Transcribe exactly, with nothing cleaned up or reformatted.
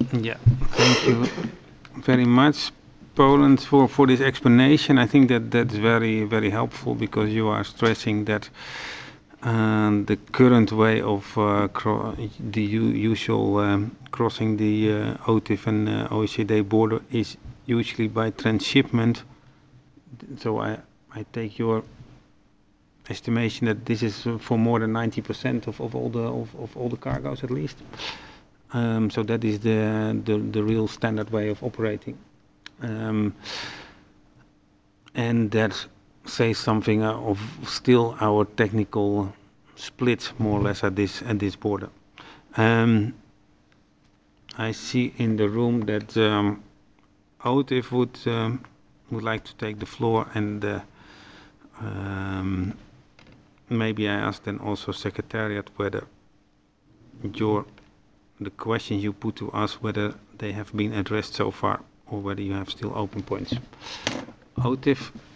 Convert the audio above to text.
Yeah, thank you very much, Poland, for, for this explanation. I think that that's very, very helpful because you are stressing that uh, the current way of uh, cro the u usual um, crossing the uh, O T I F and uh, O E C D border is usually by transshipment. So I, I take your estimation that this is uh, for more than ninety percent of, of all the of, of all the cargoes at least. Um, so that is the, the the real standard way of operating, um, and that says something uh, of still our technical split more or less at this at this border. Um, I see in the room that um, O T I F would um, would like to take the floor, and uh, um, maybe I ask then also Secretariat whether your the questions you put to us, whether they have been addressed so far or whether you have still open points. O T I F,